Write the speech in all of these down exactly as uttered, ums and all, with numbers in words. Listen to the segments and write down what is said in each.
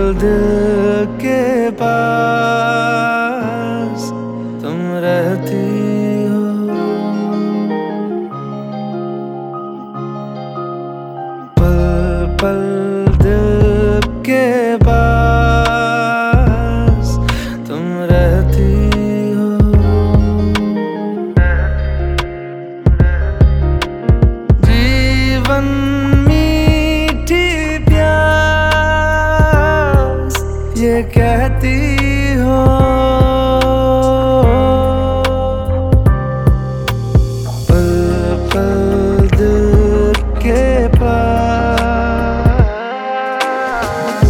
दिल के पास तुम रहती हो। पल पल दिल के पास तुम रहती हो। जीवन ये कहती हो, पल पल दिल के पास।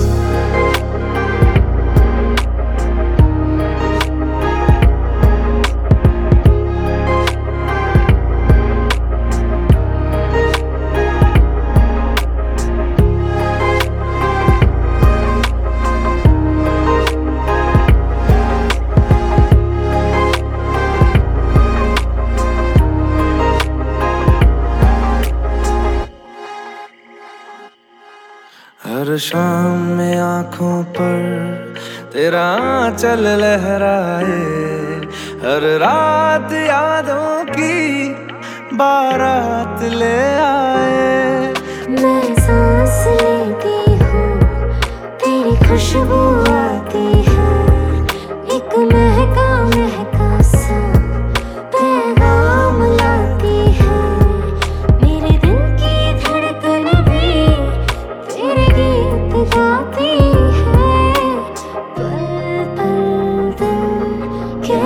हर शाम में आँखों पर तेरा आंचल लहराए, हर रात यादों की बारात ले आए। मैं सांस लेती हूँ, तेरी खुशबू आती है, एक महका महका सा पैगाम लाती है। मेरे दिल की धड़कन भी तेरे गीत गाती है। पल पल दिल के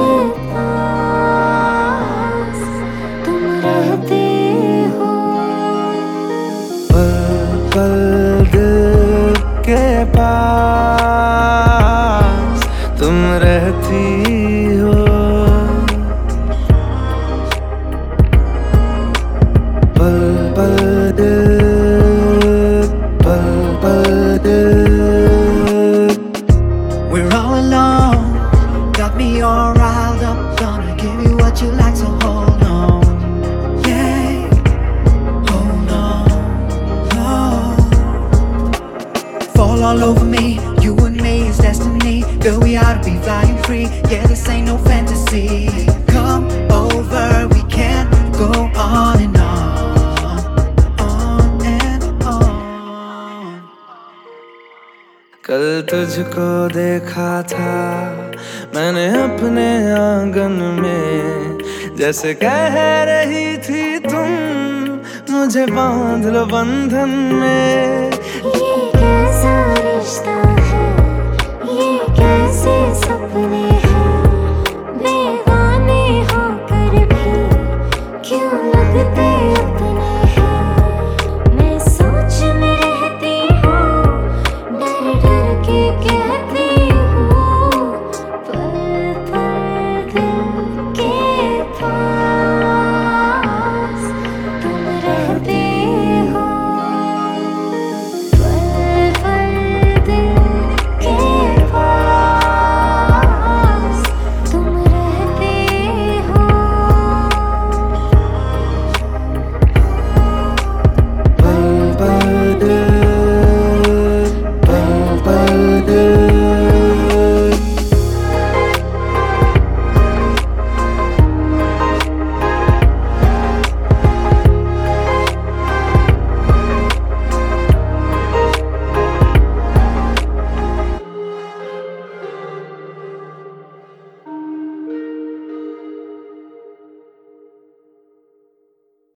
पास तुम रहते हो। पल पल दिल के पास तुम रहती हो। पल पल दिल, पल पल दिल। We're all alone, got me all riled up. Gonna give you what you like, so hold on. Yeah, hold on, no. Fall all over me, you and me is destiny. Girl, we ought to be flying free, yeah, this ain't no fantasy. Come over, we can't go on and on, on and on. कल तुझको देखा था मैंने अपने आंगन में, जैसे कह रही थी तुम मुझे बांध लो बंधन में। ये कैसा रिश्ता है, ये कैसे